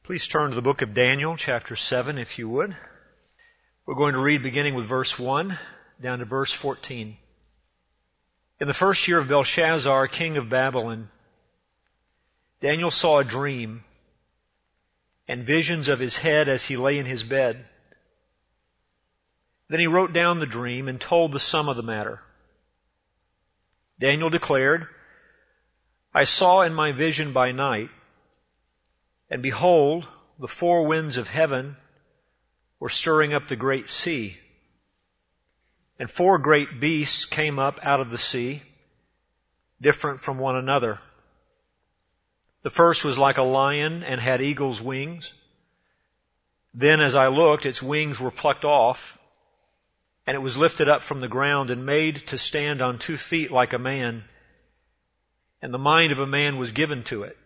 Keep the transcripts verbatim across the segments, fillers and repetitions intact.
Please turn to the book of Daniel, chapter seven, if you would. We're going to read beginning with verse one down to verse fourteen. In the first year of Belshazzar, king of Babylon, Daniel saw a dream and visions of his head as he lay in his bed. Then he wrote down the dream and told the sum of the matter. Daniel declared, I saw in my vision by night, and behold, the four winds of heaven were stirring up the great sea. And four great beasts came up out of the sea, different from one another. The first was like a lion and had eagle's wings. Then as I looked, its wings were plucked off, and it was lifted up from the ground and made to stand on two feet like a man, and the mind of a man was given to it.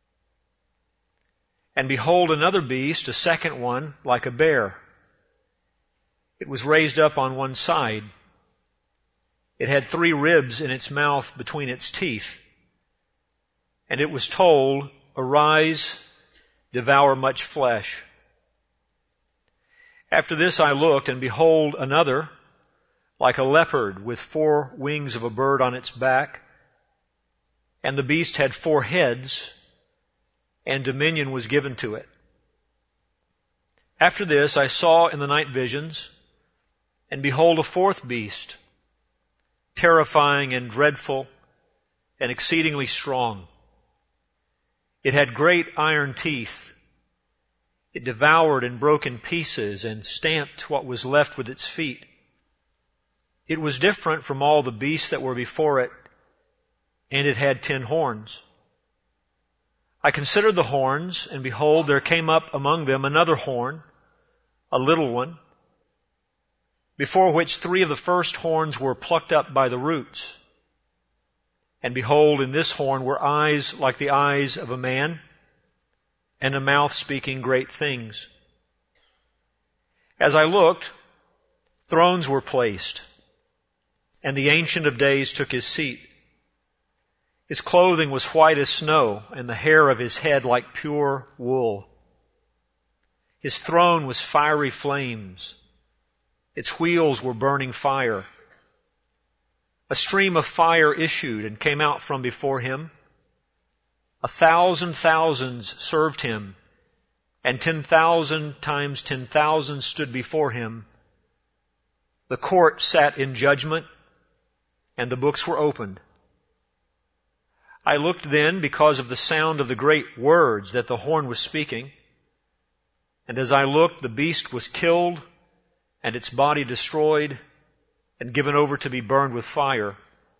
And behold, another beast, a second one, like a bear. It was raised up on one side. It had three ribs in its mouth between its teeth. And it was told, Arise, devour much flesh. After this I looked, and behold, another, like a leopard, with four wings of a bird on its back. And the beast had four heads, and dominion was given to it. After this I saw in the night visions, and behold, a fourth beast, terrifying and dreadful, and exceedingly strong. It had great iron teeth. It devoured and broke in pieces and stamped what was left with its feet. It was different from all the beasts that were before it, and it had ten horns. I considered the horns, and behold, there came up among them another horn, a little one, before which three of the first horns were plucked up by the roots. And behold, in this horn were eyes like the eyes of a man, and a mouth speaking great things. As I looked, thrones were placed, and the Ancient of Days took his seat. His clothing was white as snow, and the hair of his head like pure wool. His throne was fiery flames. Its wheels were burning fire. A stream of fire issued and came out from before him. A thousand thousands served him, and ten thousand times ten thousand stood before him. The court sat in judgment, and the books were opened. I looked then because of the sound of the great words that the horn was speaking. And as I looked, the beast was killed, and its body destroyed, and given over to be burned with fire.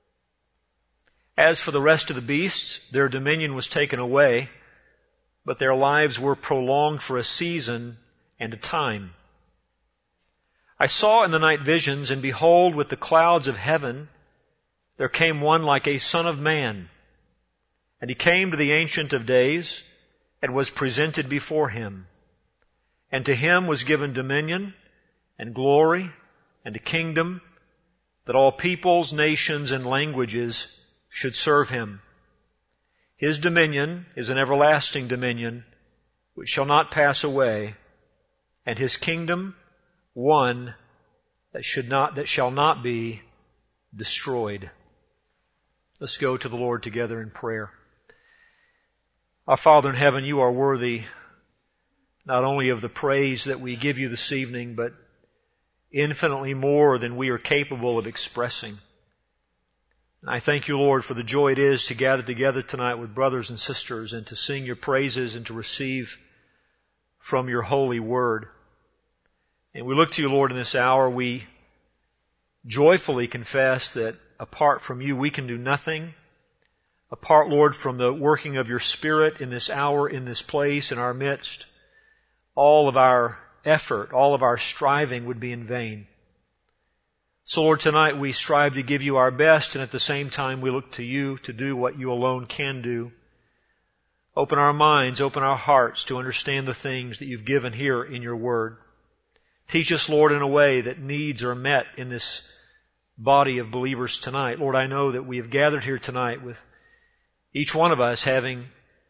As for the rest of the beasts, their dominion was taken away, but their lives were prolonged for a season and a time. I saw in the night visions, and behold, with the clouds of heaven, there came one like a son of man. And he came to the Ancient of Days, and was presented before him. And to him was given dominion, and glory, and a kingdom, that all peoples, nations, and languages should serve him. His dominion is an everlasting dominion, which shall not pass away, and his kingdom one that should not, that shall not be destroyed. Let's go to the Lord together in prayer. Our Father in heaven, you are worthy not only of the praise that we give you this evening, but infinitely more than we are capable of expressing. And I thank you, Lord, for the joy it is to gather together tonight with brothers and sisters and to sing your praises and to receive from your holy word. And we look to you, Lord, in this hour. We joyfully confess that apart from you, we can do nothing. Apart, Lord, from the working of your Spirit in this hour, in this place, in our midst, all of our effort, all of our striving would be in vain. So, Lord, tonight we strive to give you our best, and at the same time we look to you to do what you alone can do. Open our minds, open our hearts to understand the things that you've given here in your word. Teach us, Lord, in a way that needs are met in this body of believers tonight. Lord, I know that we have gathered here tonight with each one of us having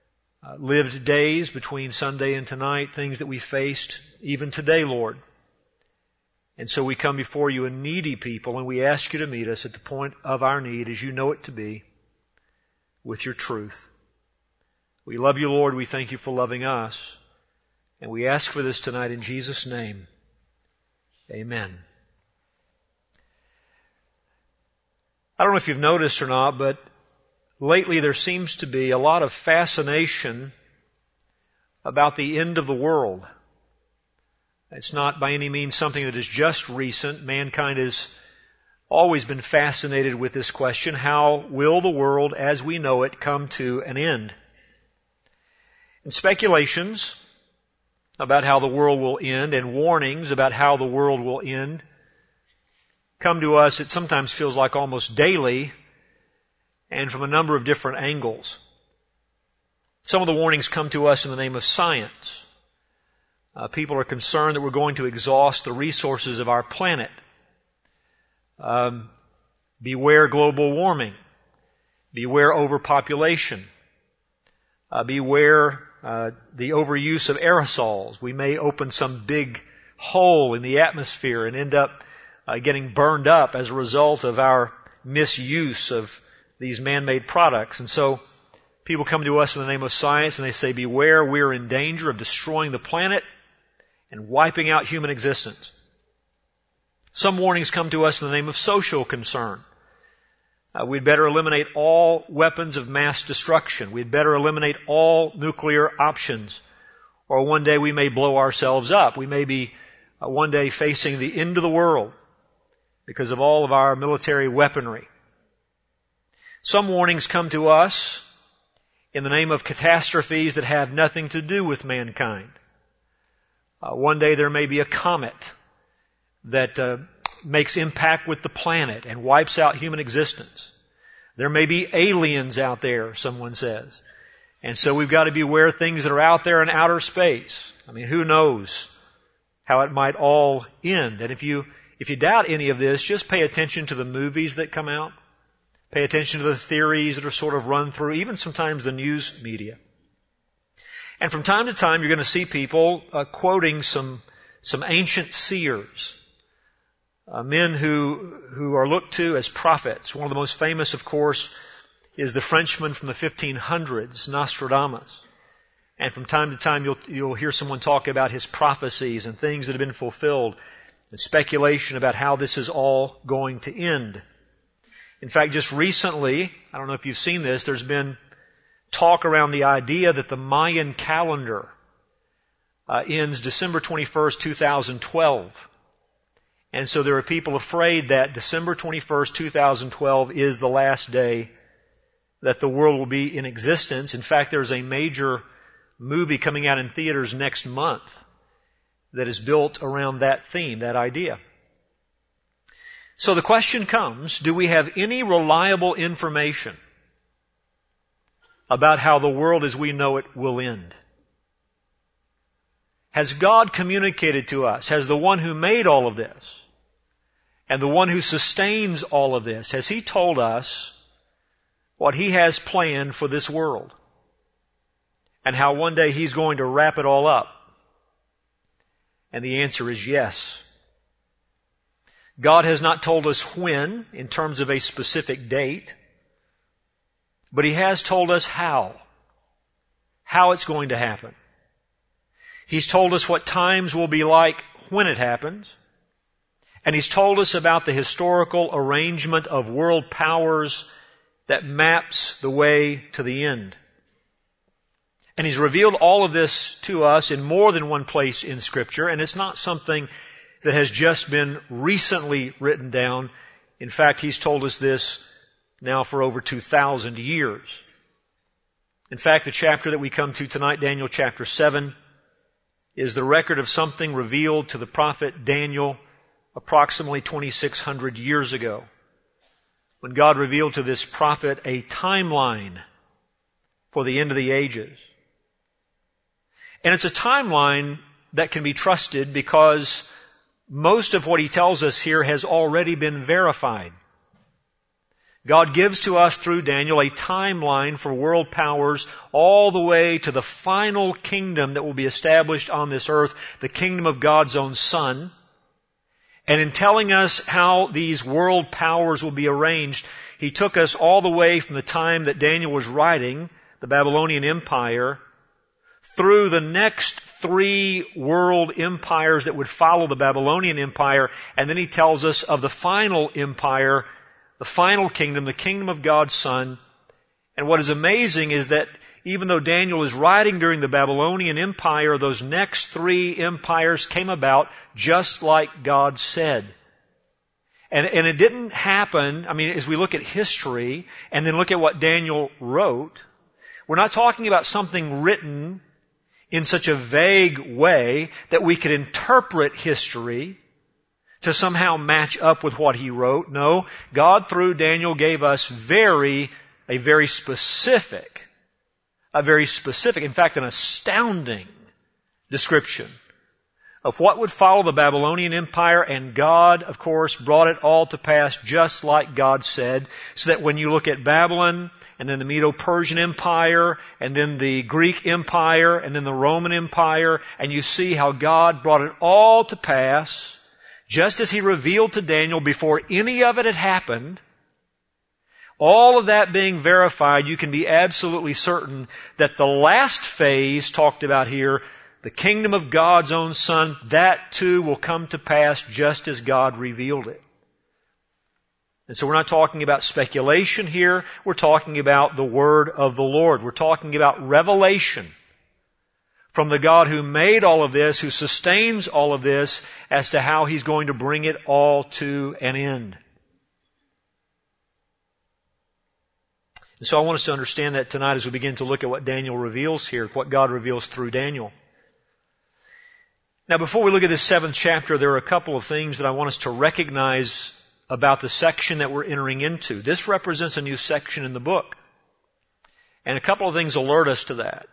uh, lived days between Sunday and tonight, things that we faced even today, Lord. And so we come before you a needy people, and we ask you to meet us at the point of our need as you know it to be, with your truth. We love you, Lord. We thank you for loving us. And we ask for this tonight in Jesus' name. Amen. I don't know if you've noticed or not, but lately there seems to be a lot of fascination about the end of the world. It's not by any means something that is just recent. Mankind has always been fascinated with this question: how will the world as we know it come to an end? And speculations about how the world will end and warnings about how the world will end come to us, it sometimes feels like almost daily, and from a number of different angles. Some of the warnings come to us in the name of science. Uh, people are concerned that we're going to exhaust the resources of our planet. Um, beware global warming. Beware overpopulation. Uh, beware uh, the overuse of aerosols. We may open some big hole in the atmosphere and end up uh, getting burned up as a result of our misuse of these man-made products. And so people come to us in the name of science and they say, beware, we're in danger of destroying the planet and wiping out human existence. Some warnings come to us in the name of social concern. Uh, we'd better eliminate all weapons of mass destruction. We'd better eliminate all nuclear options. Or one day we may blow ourselves up. We may be uh, one day facing the end of the world because of all of our military weaponry. Some warnings come to us in the name of catastrophes that have nothing to do with mankind. Uh, one day there may be a comet that uh, makes impact with the planet and wipes out human existence. There may be aliens out there, someone says. And so we've got to beware things that are out there in outer space. I mean, who knows how it might all end? And if you, if you doubt any of this, just pay attention to the movies that come out. Pay attention to the theories that are sort of run through, even sometimes the news media. And from time to time, you're going to see people uh, quoting some some ancient seers, uh, men who who are looked to as prophets. One of the most famous, of course, is the Frenchman from the fifteen hundreds, Nostradamus. And from time to time, you'll you'll hear someone talk about his prophecies and things that have been fulfilled, and speculation about how this is all going to end. In fact, just recently, I don't know if you've seen this, there's been talk around the idea that the Mayan calendar uh, ends December twenty-first, two thousand twelve. And so there are people afraid that December twenty-first, two thousand twelve is the last day that the world will be in existence. In fact, there's a major movie coming out in theaters next month that is built around that theme, that idea. So the question comes, do we have any reliable information about how the world as we know it will end? Has God communicated to us? Has the one who made all of this and the one who sustains all of this, has He told us what He has planned for this world and how one day He's going to wrap it all up? And the answer is yes. God has not told us when, in terms of a specific date, but He has told us how. How it's going to happen. He's told us what times will be like when it happens. And He's told us about the historical arrangement of world powers that maps the way to the end. And He's revealed all of this to us in more than one place in Scripture, and it's not something that has just been recently written down. In fact, He's told us this now for over two thousand years. In fact, the chapter that we come to tonight, Daniel chapter seven, is the record of something revealed to the prophet Daniel approximately twenty-six hundred years ago, when God revealed to this prophet a timeline for the end of the ages. And it's a timeline that can be trusted because most of what He tells us here has already been verified. God gives to us through Daniel a timeline for world powers all the way to the final kingdom that will be established on this earth, the kingdom of God's own Son. And in telling us how these world powers will be arranged, He took us all the way from the time that Daniel was writing, the Babylonian Empire, through the next three world empires that would follow the Babylonian Empire, and then He tells us of the final empire, the final kingdom, the kingdom of God's Son. And what is amazing is that even though Daniel is writing during the Babylonian Empire, those next three empires came about just like God said. And, and it didn't happen, I mean, as we look at history and then look at what Daniel wrote, we're not talking about something written in such a vague way that we could interpret history to somehow match up with what he wrote. No, God through Daniel gave us very, a very specific, a very specific, in fact, an astounding description of what would follow the Babylonian Empire, and God, of course, brought it all to pass just like God said, so that when you look at Babylon, and then the Medo-Persian Empire, and then the Greek Empire, and then the Roman Empire, and you see how God brought it all to pass, just as He revealed to Daniel before any of it had happened. All of that being verified, you can be absolutely certain that the last phase talked about here, the kingdom of God's own Son, that too will come to pass just as God revealed it. And so we're not talking about speculation here. We're talking about the Word of the Lord. We're talking about revelation from the God who made all of this, who sustains all of this, as to how He's going to bring it all to an end. And so I want us to understand that tonight as we begin to look at what Daniel reveals here, what God reveals through Daniel. Now, before we look at this seventh chapter, there are a couple of things that I want us to recognize about the section that we're entering into. This represents a new section in the book. And a couple of things alert us to that.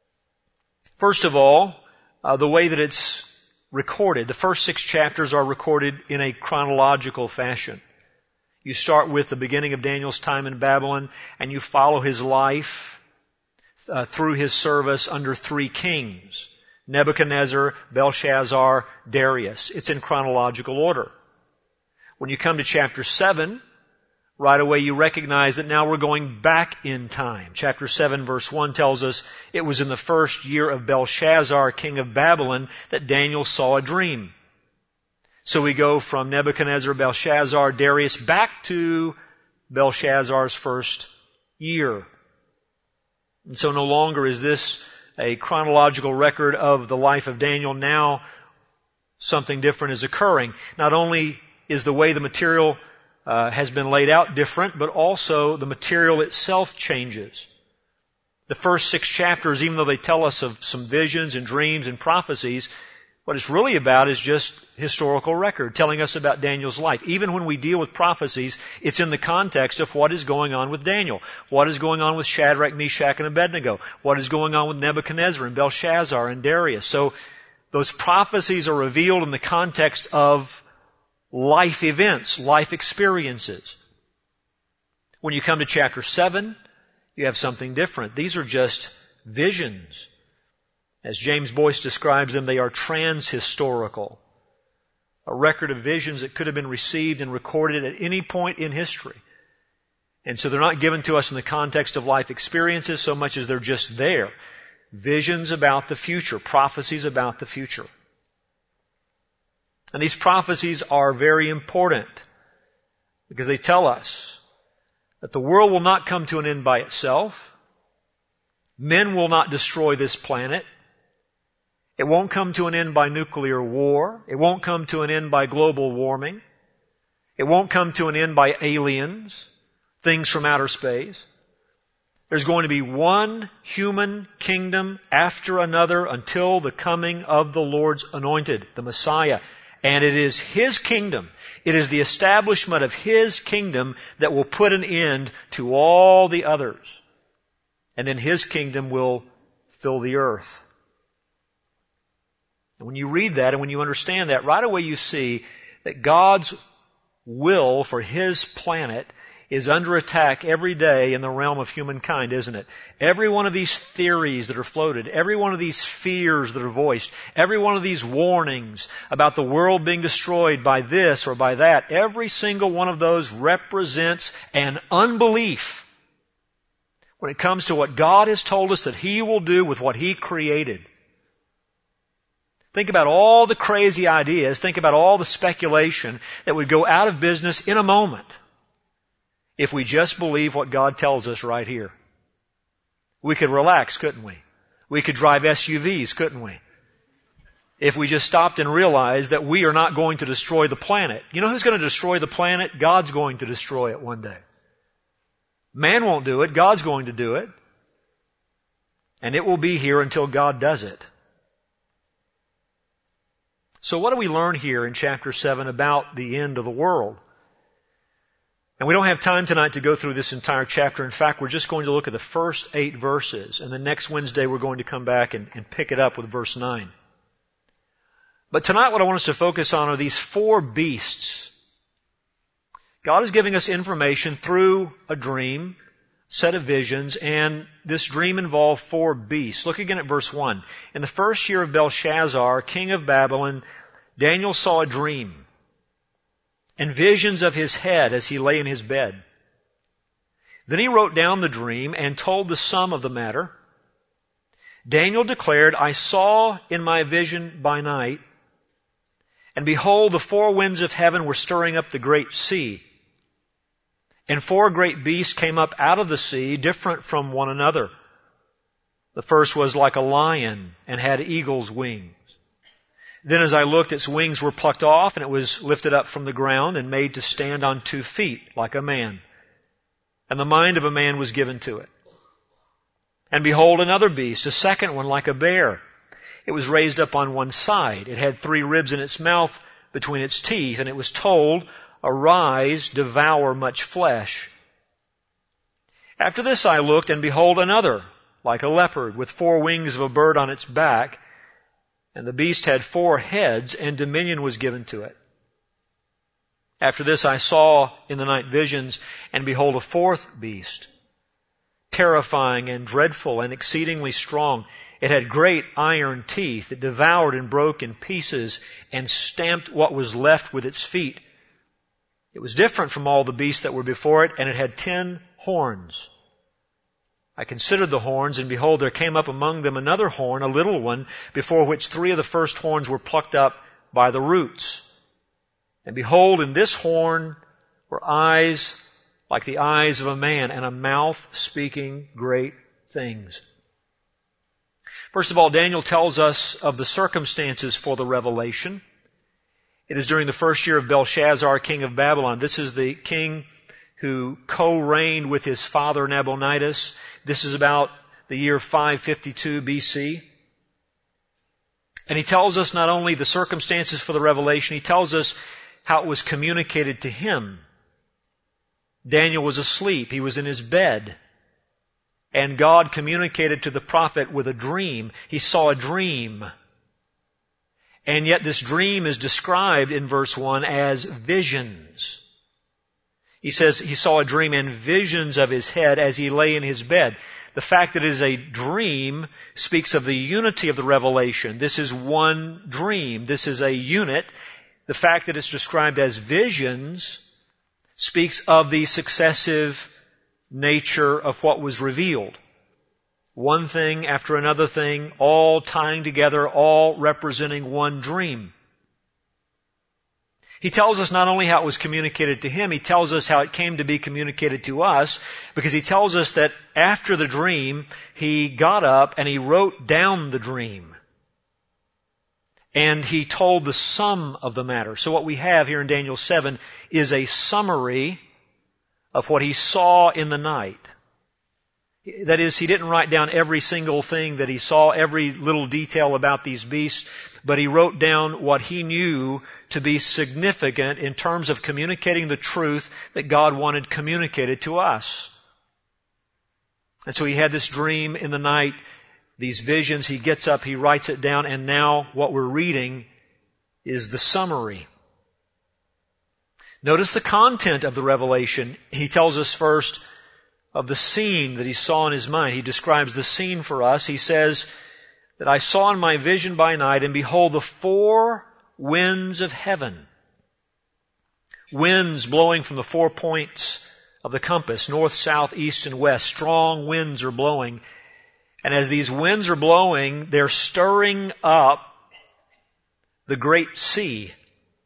First of all, uh, the way that it's recorded. The first six chapters are recorded in a chronological fashion. You start with the beginning of Daniel's time in Babylon, and you follow his life uh, through his service under three kings: Nebuchadnezzar, Belshazzar, Darius. It's in chronological order. When you come to chapter seven, right away you recognize that now we're going back in time. Chapter seven verse one tells us it was in the first year of Belshazzar, king of Babylon, that Daniel saw a dream. So we go from Nebuchadnezzar, Belshazzar, Darius back to Belshazzar's first year. And so no longer is this a chronological record of the life of Daniel. Now something different is occurring. Not only is the way the material uh, has been laid out different, but also the material itself changes. The first six chapters, even though they tell us of some visions and dreams and prophecies, what it's really about is just historical record, telling us about Daniel's life. Even when we deal with prophecies, it's in the context of what is going on with Daniel. What is going on with Shadrach, Meshach, and Abednego. What is going on with Nebuchadnezzar and Belshazzar and Darius. So those prophecies are revealed in the context of life events, life experiences. When you come to chapter seven, you have something different. These are just visions. As James Boyce describes them, they are transhistorical. A record of visions that could have been received and recorded at any point in history. And so they're not given to us in the context of life experiences so much as they're just there. Visions about the future, prophecies about the future. And these prophecies are very important because they tell us that the world will not come to an end by itself. Men will not destroy this planet. It won't come to an end by nuclear war. It won't come to an end by global warming. It won't come to an end by aliens, things from outer space. There's going to be one human kingdom after another until the coming of the Lord's anointed, the Messiah. And it is His kingdom. It is the establishment of His kingdom that will put an end to all the others. And then His kingdom will fill the earth. And when you read that and when you understand that, right away you see that God's will for His planet is under attack every day in the realm of humankind, isn't it? Every one of these theories that are floated, every one of these fears that are voiced, every one of these warnings about the world being destroyed by this or by that, every single one of those represents an unbelief when it comes to what God has told us that He will do with what He created. Think about all the crazy ideas, think about all the speculation that would go out of business in a moment if we just believe what God tells us right here. We could relax, couldn't we? We could drive S U Vs, couldn't we? If we just stopped and realized that we are not going to destroy the planet. You know who's going to destroy the planet? God's going to destroy it one day. Man won't do it. God's going to do it. And it will be here until God does it. So what do we learn here in chapter seven about the end of the world? And we don't have time tonight to go through this entire chapter. In fact, we're just going to look at the first eight verses. And then next Wednesday we're going to come back and, and pick it up with verse nine. But tonight what I want us to focus on are these four beasts. God is giving us information through a dream, set of visions, and this dream involved four beasts. Look again at verse one. In the first year of Belshazzar, king of Babylon, Daniel saw a dream and visions of his head as he lay in his bed. Then he wrote down the dream and told the sum of the matter. Daniel declared, I saw in my vision by night, and behold, the four winds of heaven were stirring up the great sea. And four great beasts came up out of the sea, different from one another. The first was like a lion and had eagle's wings. Then as I looked, its wings were plucked off, and it was lifted up from the ground and made to stand on two feet like a man. And the mind of a man was given to it. And behold, another beast, a second one like a bear. It was raised up on one side. It had three ribs in its mouth between its teeth, and it was told, Arise, devour much flesh. After this I looked, and behold, another, like a leopard, with four wings of a bird on its back. And the beast had four heads, and dominion was given to it. After this I saw in the night visions, and behold, a fourth beast, terrifying and dreadful and exceedingly strong. It had great iron teeth. It devoured and broke in pieces and stamped what was left with its feet. It was different from all the beasts that were before it, and it had ten horns. I considered the horns, and behold, there came up among them another horn, a little one, before which three of the first horns were plucked up by the roots. And behold, in this horn were eyes like the eyes of a man, and a mouth speaking great things. First of all, Daniel tells us of the circumstances for the revelation. It is during the first year of Belshazzar, king of Babylon. This is the king who co-reigned with his father Nabonidus. This is about the year five fifty-two B C. And he tells us not only the circumstances for the revelation, he tells us how it was communicated to him. Daniel was asleep. He was in his bed. And God communicated to the prophet with a dream. He saw a dream. And yet this dream is described in verse one as visions. He says he saw a dream and visions of his head as he lay in his bed. The fact that it is a dream speaks of the unity of the revelation. This is one dream. This is a unit. The fact that it's described as visions speaks of the successive nature of what was revealed. One thing after another thing, all tying together, all representing one dream. He tells us not only how it was communicated to him, he tells us how it came to be communicated to us, because he tells us that after the dream, he got up and he wrote down the dream. And he told the sum of the matter. So what we have here in Daniel seven is a summary of what he saw in the night. That is, he didn't write down every single thing that he saw, every little detail about these beasts, but he wrote down what he knew to be significant in terms of communicating the truth that God wanted communicated to us. And so he had this dream in the night, these visions, he gets up, he writes it down, and now what we're reading is the summary. Notice the content of the revelation. He tells us first of the scene that he saw in his mind. He describes the scene for us. He says that I saw in my vision by night, and behold, the four winds of heaven. Winds blowing from the four points of the compass, north, south, east, and west. Strong winds are blowing. And as these winds are blowing, they're stirring up the great sea.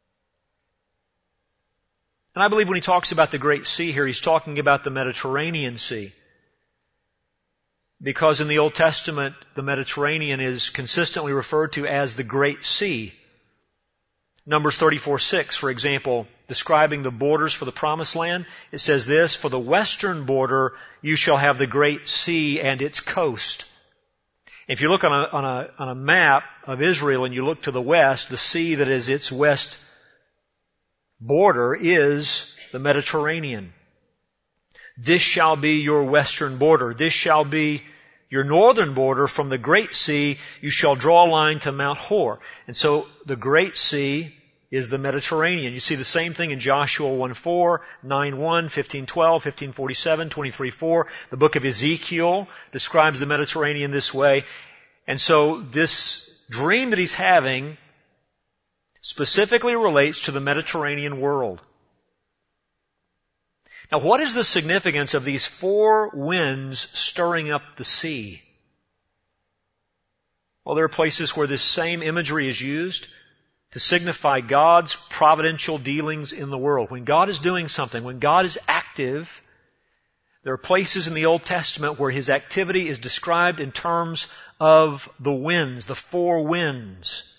And I believe when he talks about the great sea here, he's talking about the Mediterranean Sea. Because in the Old Testament, the Mediterranean is consistently referred to as the Great Sea. Numbers thirty-four six, for example, describing the borders for the Promised Land, it says this, for the western border you shall have the Great Sea and its coast. If you look on a, on a, on a map of Israel and you look to the west, the sea that is its west border is the Mediterranean. This shall be your western border. This shall be your northern border. From the Great Sea you shall draw a line to Mount Hor. And so the Great Sea is the Mediterranean. You see the same thing in Joshua one four, nine one, fifteen twelve, fifteen forty-seven, twenty-three four. The book of Ezekiel describes the Mediterranean this way. And so this dream that he's having specifically relates to the Mediterranean world. Now, what is the significance of these four winds stirring up the sea? Well, there are places where this same imagery is used to signify God's providential dealings in the world. When God is doing something, when God is active, there are places in the Old Testament where His activity is described in terms of the winds, the four winds.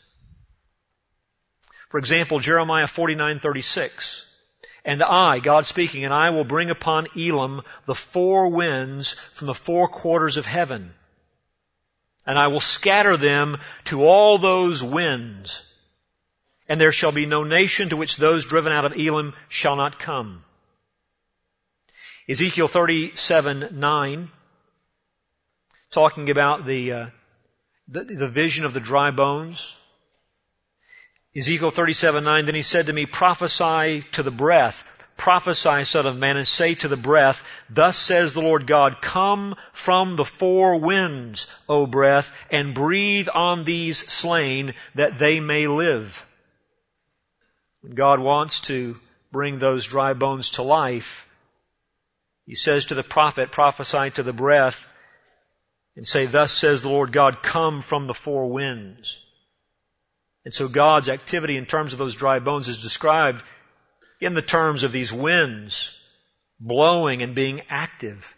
For example, Jeremiah forty-nine thirty-six. And I, God speaking, and I will bring upon Elam the four winds from the four quarters of heaven. And I will scatter them to all those winds. And there shall be no nation to which those driven out of Elam shall not come. Ezekiel thirty-seven nine, talking about the, uh, the, the vision of the dry bones. Ezekiel thirty-seven nine, then he said to me, prophesy to the breath, prophesy, son of man, and say to the breath, thus says the Lord God, come from the four winds, O breath, and breathe on these slain, that they may live. When God wants to bring those dry bones to life, He says to the prophet, prophesy to the breath, and say, thus says the Lord God, come from the four winds. And so God's activity in terms of those dry bones is described in the terms of these winds blowing and being active.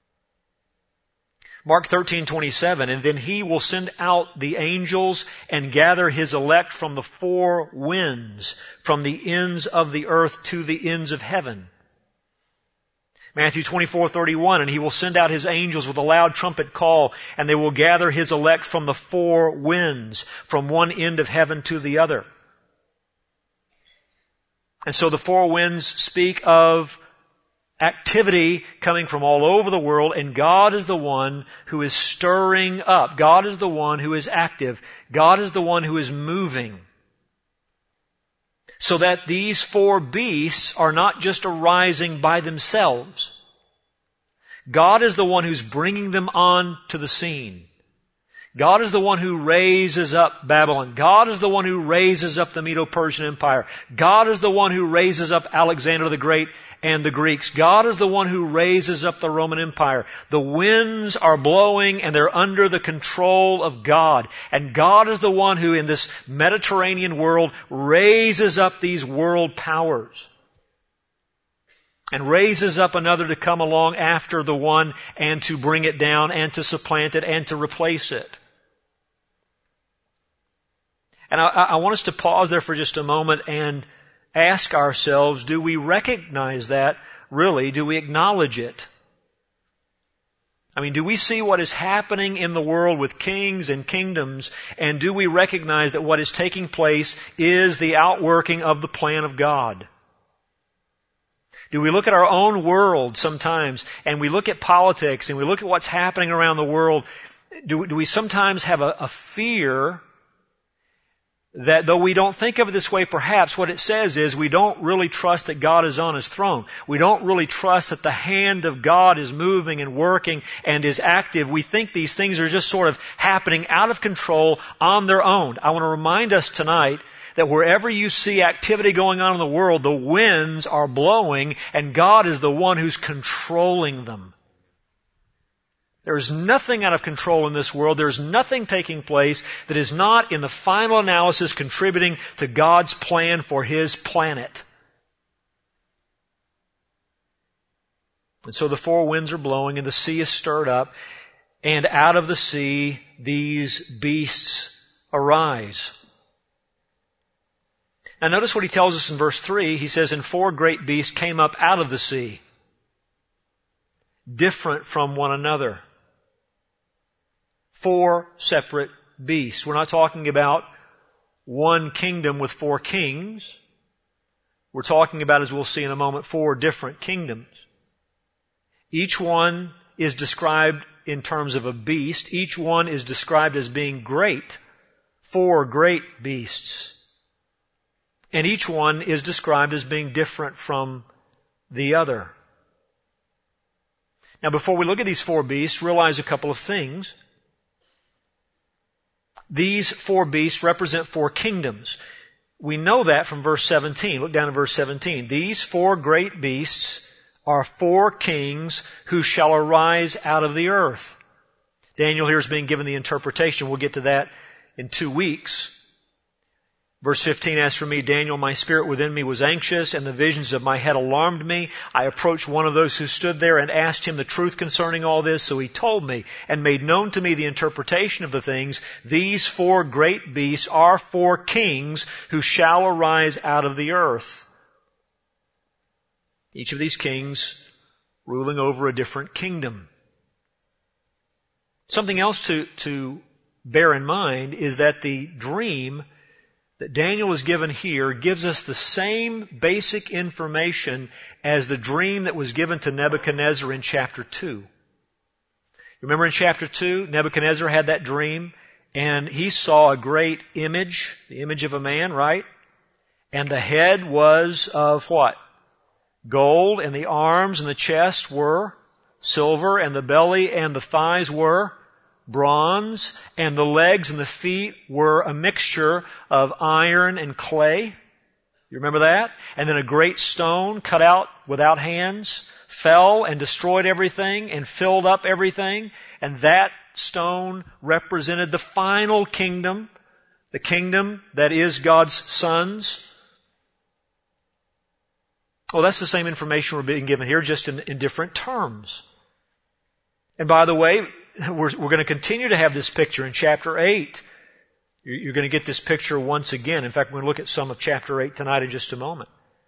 Mark thirteen twenty-seven, and then He will send out the angels and gather His elect from the four winds, from the ends of the earth to the ends of heaven. Matthew twenty-four thirty-one, and He will send out His angels with a loud trumpet call, and they will gather His elect from the four winds, from one end of heaven to the other. And so the four winds speak of activity coming from all over the world, and God is the one who is stirring up. God is the one who is active. God is the one who is moving. So that these four beasts are not just arising by themselves. God is the one who's bringing them on to the scene. God is the one who raises up Babylon. God is the one who raises up the Medo-Persian Empire. God is the one who raises up Alexander the Great and the Greeks. God is the one who raises up the Roman Empire. The winds are blowing and they're under the control of God. And God is the one who in this Mediterranean world raises up these world powers. And raises up another to come along after the one and to bring it down and to supplant it and to replace it. And I, I want us to pause there for just a moment and ask ourselves, do we recognize that really? Do we acknowledge it? I mean, do we see what is happening in the world with kings and kingdoms, and do we recognize that what is taking place is the outworking of the plan of God? Do we look at our own world sometimes, and we look at politics, and we look at what's happening around the world? Do, do we sometimes have a, a fear that though we don't think of it this way, perhaps what it says is we don't really trust that God is on His throne. We don't really trust that the hand of God is moving and working and is active. We think these things are just sort of happening out of control on their own. I want to remind us tonight that wherever you see activity going on in the world, the winds are blowing and God is the one who's controlling them. There's nothing out of control in this world. There's nothing taking place that is not, in the final analysis, contributing to God's plan for His planet. And so the four winds are blowing and the sea is stirred up, and out of the sea these beasts arise. Now notice what he tells us in verse three. He says, and four great beasts came up out of the sea, different from one another. Four separate beasts. We're not talking about one kingdom with four kings. We're talking about, as we'll see in a moment, four different kingdoms. Each one is described in terms of a beast. Each one is described as being great. Four great beasts. And each one is described as being different from the other. Now, before we look at these four beasts, realize a couple of things. These four beasts represent four kingdoms. We know that from verse seventeen. Look down at verse seventeen. These four great beasts are four kings who shall arise out of the earth. Daniel here is being given the interpretation. We'll get to that in two weeks. Verse fifteen, as for me, Daniel, my spirit within me was anxious, and the visions of my head alarmed me. I approached one of those who stood there and asked him the truth concerning all this. So he told me and made known to me the interpretation of the things. These four great beasts are four kings who shall arise out of the earth. Each of these kings ruling over a different kingdom. Something else to, to bear in mind is that the dream that Daniel is given here gives us the same basic information as the dream that was given to Nebuchadnezzar in chapter two. Remember in chapter two, Nebuchadnezzar had that dream and he saw a great image, the image of a man, right? And the head was of what? Gold, and the arms and the chest were silver, and the belly and the thighs were bronze, and the legs and the feet were a mixture of iron and clay. You remember that? And then a great stone cut out without hands fell and destroyed everything and filled up everything. And that stone represented the final kingdom, the kingdom that is God's sons. Well, that's the same information we're being given here, just in, in different terms. And by the way, we're, we're going to continue to have this picture in chapter eight. You're, you're going to get this picture once again. In fact, we're going to look at some of chapter eight tonight in just a moment.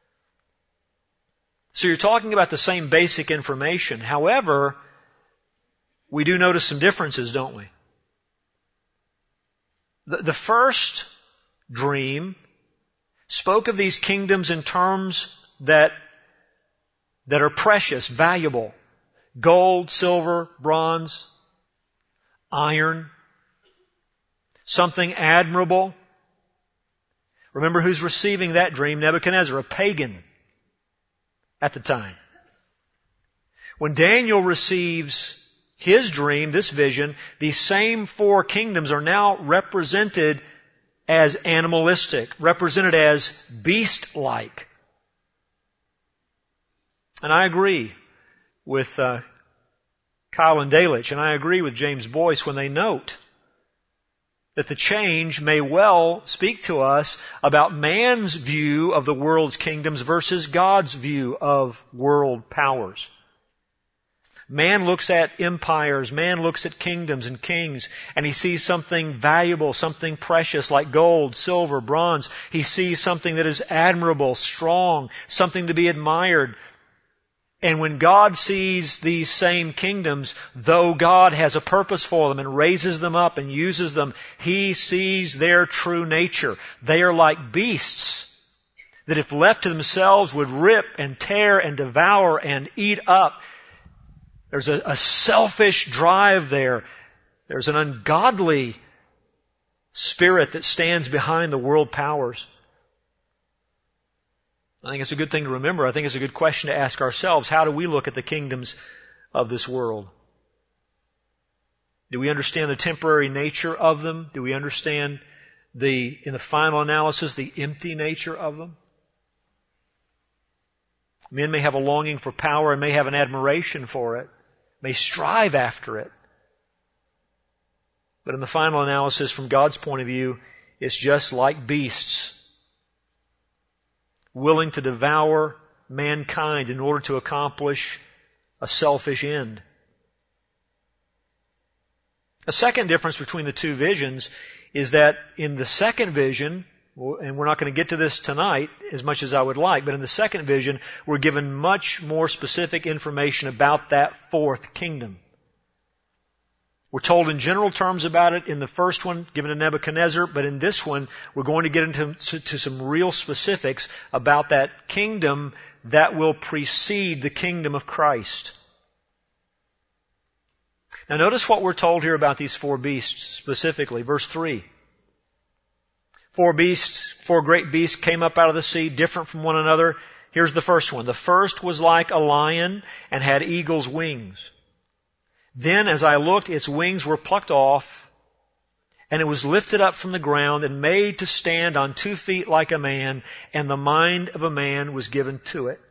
So you're talking about the same basic information. However, we do notice some differences, don't we? The, the first dream spoke of these kingdoms in terms that, that are precious, valuable. Gold, silver, bronze, iron. Something admirable. Remember who's receiving that dream? Nebuchadnezzar, a pagan at the time. When Daniel receives his dream, this vision, these same four kingdoms are now represented as animalistic, represented as beast-like. And I agree with uh, Kyle and Dalich, and I agree with James Boyce when they note that the change may well speak to us about man's view of the world's kingdoms versus God's view of world powers. Man looks at empires, man looks at kingdoms and kings, and he sees something valuable, something precious like gold, silver, bronze. He sees something that is admirable, strong, something to be admired. And when God sees these same kingdoms, though God has a purpose for them and raises them up and uses them, He sees their true nature. They are like beasts that if left to themselves would rip and tear and devour and eat up. There's a, a selfish drive there. There's an ungodly spirit that stands behind the world powers. I think it's a good thing to remember. I think it's a good question to ask ourselves. How do we look at the kingdoms of this world? Do we understand the temporary nature of them? Do we understand the, in the final analysis, the empty nature of them? Men may have a longing for power and may have an admiration for it, may strive after it. But in the final analysis, from God's point of view, it's just like beasts, willing to devour mankind in order to accomplish a selfish end. A second difference between the two visions is that in the second vision, and we're not going to get to this tonight as much as I would like, but in the second vision, we're given much more specific information about that fourth kingdom. We're told in general terms about it in the first one, given to Nebuchadnezzar, but in this one, we're going to get into to, to some real specifics about that kingdom that will precede the kingdom of Christ. Now notice what we're told here about these four beasts specifically. Verse three. Four beasts, four great beasts came up out of the sea, different from one another. Here's the first one. The first was like a lion and had eagle's wings. Then as I looked, its wings were plucked off, and it was lifted up from the ground and made to stand on two feet like a man, and the mind of a man was given to it.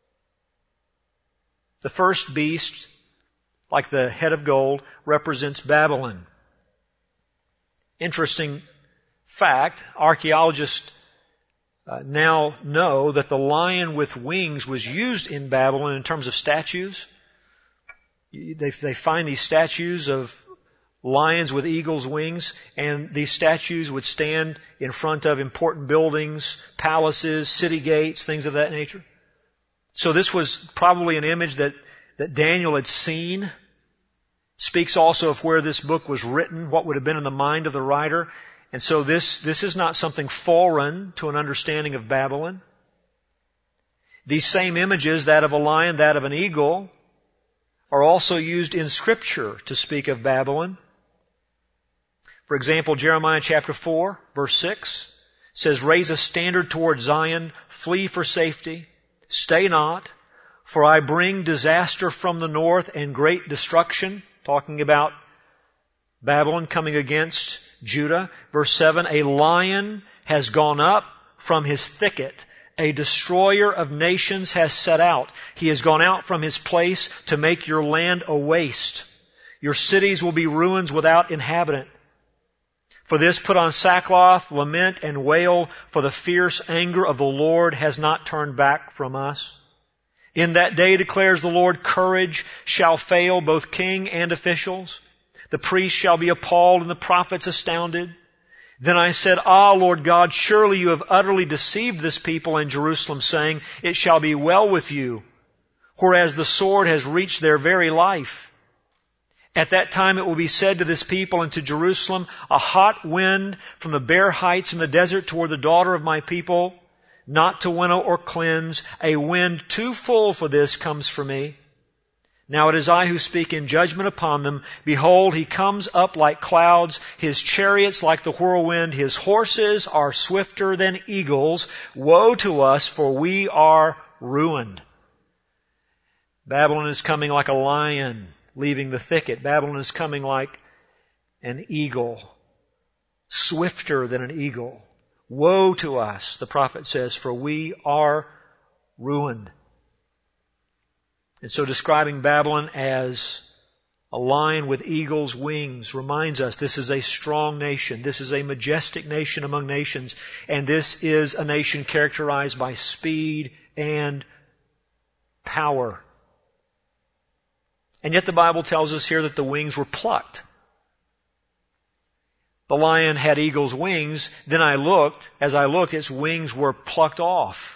The first beast, like the head of gold, represents Babylon. Interesting fact, archaeologists uh, now know that the lion with wings was used in Babylon in terms of statues. They, they find these statues of lions with eagle's wings, and these statues would stand in front of important buildings, palaces, city gates, things of that nature. So this was probably an image that, that Daniel had seen. Speaks also of where this book was written, what would have been in the mind of the writer. And so this, this is not something foreign to an understanding of Babylon. These same images, that of a lion, that of an eagle, are also used in Scripture to speak of Babylon. For example, Jeremiah chapter four, verse six says, "Raise a standard toward Zion, flee for safety, stay not, for I bring disaster from the north and great destruction," talking about Babylon coming against Judah. Verse seven, "A lion has gone up from his thicket. A destroyer of nations has set out. He has gone out from his place to make your land a waste. Your cities will be ruins without inhabitant. For this put on sackcloth, lament, and wail, for the fierce anger of the Lord has not turned back from us. In that day, declares the Lord, courage shall fail both king and officials. The priests shall be appalled and the prophets astounded. Then I said, Ah, Lord God, surely you have utterly deceived this people in Jerusalem, saying, it shall be well with you, whereas the sword has reached their very life. At that time it will be said to this people and to Jerusalem, a hot wind from the bare heights in the desert toward the daughter of my people, not to winnow or cleanse, a wind too full for this comes for me. Now it is I who speak in judgment upon them. Behold, he comes up like clouds, his chariots like the whirlwind, his horses are swifter than eagles. Woe to us, for we are ruined. Babylon is coming like a lion, leaving the thicket. Babylon is coming like an eagle, swifter than an eagle. Woe to us, the prophet says, for we are ruined. And so describing Babylon as a lion with eagle's wings reminds us this is a strong nation. This is a majestic nation among nations. And this is a nation characterized by speed and power. And yet the Bible tells us here that the wings were plucked. The lion had eagle's wings. Then I looked, as I looked, its wings were plucked off.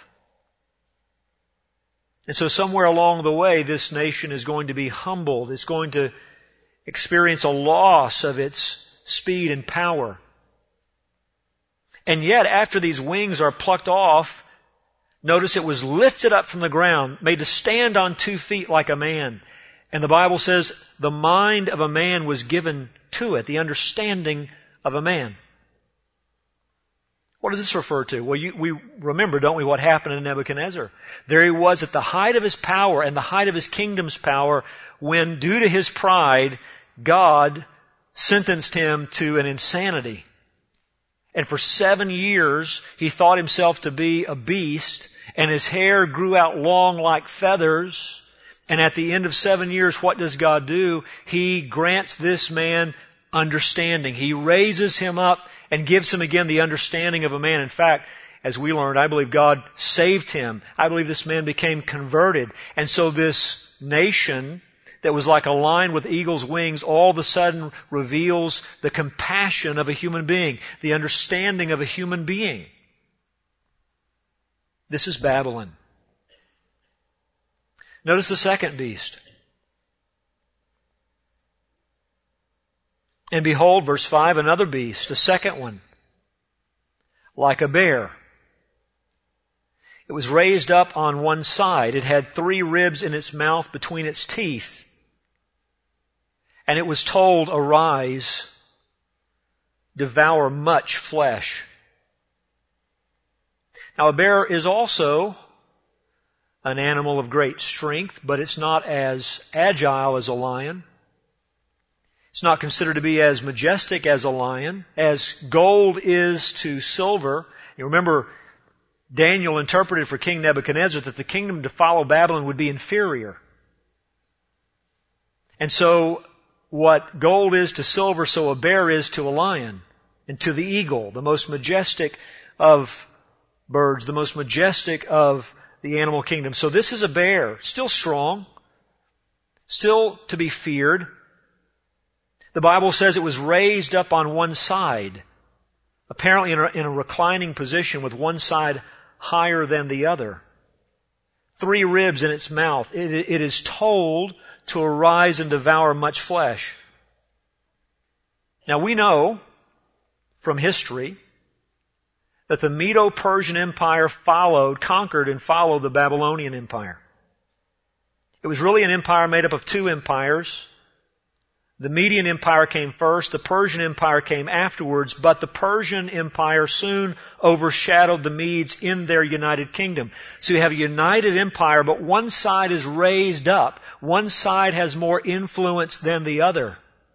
And so somewhere along the way, this nation is going to be humbled. It's going to experience a loss of its speed and power. And yet, after these wings are plucked off, notice it was lifted up from the ground, made to stand on two feet like a man. And the Bible says the mind of a man was given to it, the understanding of a man. What does this refer to? Well, you, we remember, don't we, what happened to Nebuchadnezzar? There he was at the height of his power and the height of his kingdom's power when, due to his pride, God sentenced him to an insanity. And for seven years, he thought himself to be a beast, and his hair grew out long like feathers. And at the end of seven years, what does God do? He grants this man understanding. He raises him up and gives him again the understanding of a man. In fact, as we learned, I believe God saved him. I believe this man became converted. And so this nation that was like a lion with eagle's wings all of a sudden reveals the compassion of a human being, the understanding of a human being. This is Babylon. Notice the second beast. And behold, verse five, another beast, a second one, like a bear. It was raised up on one side. It had three ribs in its mouth between its teeth. And it was told, arise, devour much flesh. Now a bear is also an animal of great strength, but it's not as agile as a lion. It's not considered to be as majestic as a lion, as gold is to silver. You remember, Daniel interpreted for King Nebuchadnezzar that the kingdom to follow Babylon would be inferior. And so, what gold is to silver, so a bear is to a lion, and to the eagle, the most majestic of birds, the most majestic of the animal kingdom. So this is a bear, still strong, still to be feared. The Bible says it was raised up on one side, apparently in a, in a reclining position with one side higher than the other. Three ribs in its mouth. It, it is told to arise and devour much flesh. Now we know from history that the Medo-Persian Empire followed, conquered and followed the Babylonian Empire. It was really an empire made up of two empires. The Median Empire came first, the Persian Empire came afterwards, but the Persian Empire soon overshadowed the Medes in their united kingdom. So you have a united empire, but one side is raised up. One side has more influence than the other.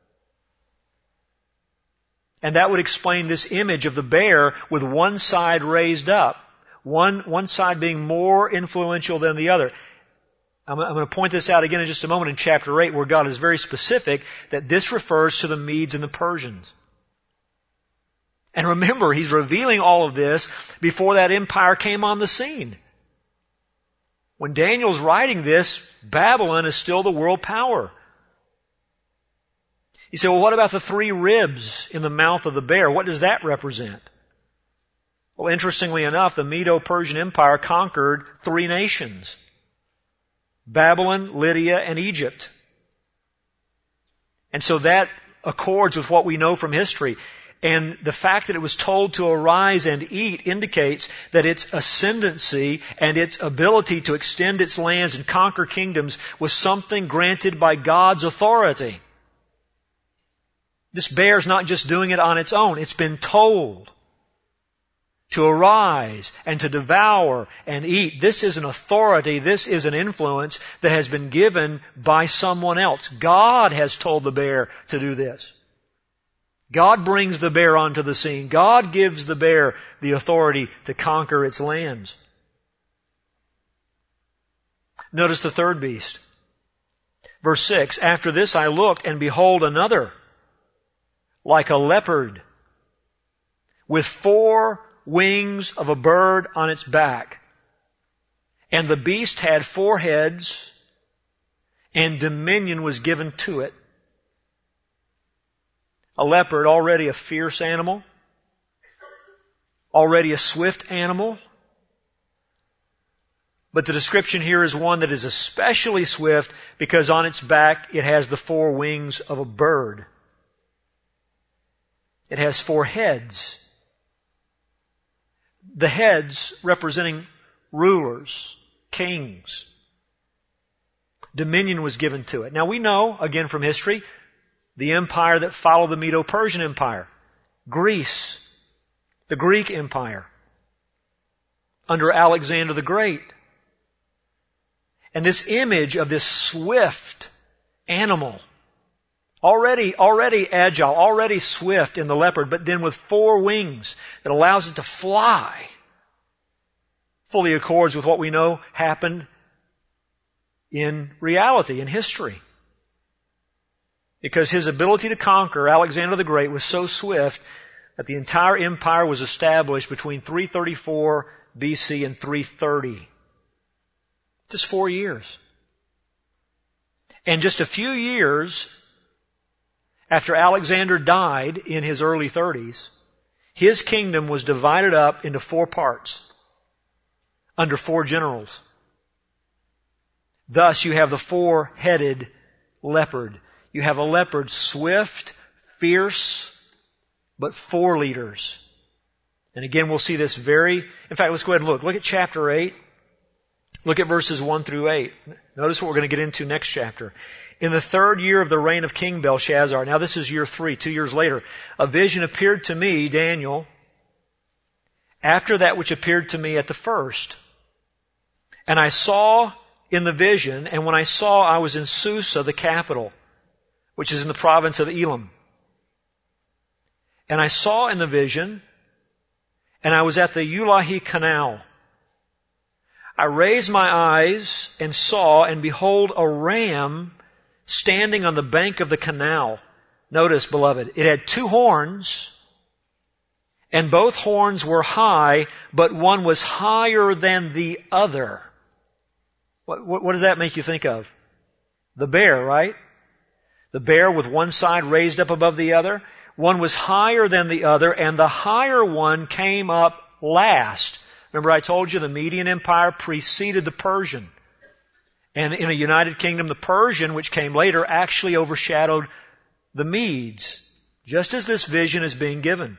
And that would explain this image of the bear with one side raised up. One, one side being more influential than the other. I'm going to point this out again in just a moment in chapter eight, where God is very specific that this refers to the Medes and the Persians. And remember, He's revealing all of this before that empire came on the scene. When Daniel's writing this, Babylon is still the world power. You say, well, what about the three ribs in the mouth of the bear? What does that represent? Well, interestingly enough, the Medo-Persian Empire conquered three nations: Babylon, Lydia, and Egypt. And so that accords with what we know from history. And the fact that it was told to arise and eat indicates that its ascendancy and its ability to extend its lands and conquer kingdoms was something granted by God's authority. This bear's not just doing it on its own. It's been told to arise and to devour and eat. This is an authority, this is an influence that has been given by someone else. God has told the bear to do this. God brings the bear onto the scene. God gives the bear the authority to conquer its lands. Notice the third beast. Verse six, after this I looked, and behold another, like a leopard, with four wings of a bird on its back. And the beast had four heads, and dominion was given to it. A leopard, already a fierce animal, already a swift animal. But the description here is one that is especially swift because on its back it has the four wings of a bird. It has four heads. The heads representing rulers, kings. Dominion was given to it. Now we know, again from history, the empire that followed the Medo-Persian Empire, Greece. The Greek Empire under Alexander the Great. And this image of this swift animal, already, already agile, already swift in the leopard, but then with four wings that allows it to fly, fully accords with what we know happened in reality, in history. Because his ability to conquer, Alexander the Great, was so swift that the entire empire was established between three thirty-four B C and three thirty. Just four years. And just a few years after Alexander died in his early thirties, his kingdom was divided up into four parts under four generals. Thus you have the four-headed leopard. You have a leopard swift, fierce, but four leaders. And again, we'll see this very... In fact, let's go ahead and look. Look at chapter eight. Look at verses one through eight. Notice what we're going to get into next chapter. In the third year of the reign of King Belshazzar, now this is year three, two years later, a vision appeared to me, Daniel, after that which appeared to me at the first. And I saw in the vision, and when I saw, I was in Susa, the capital, which is in the province of Elam. And I saw in the vision, and I was at the Ulahi Canal. I raised my eyes and saw, and behold, a ram standing on the bank of the canal. Notice, beloved, it had two horns, and both horns were high, but one was higher than the other. What, what, what does that make you think of? The bear, right? The bear with one side raised up above the other. One was higher than the other, and the higher one came up last. Remember I told you the Median Empire preceded the Persian. And in a united kingdom, the Persian, which came later, actually overshadowed the Medes, just as this vision is being given.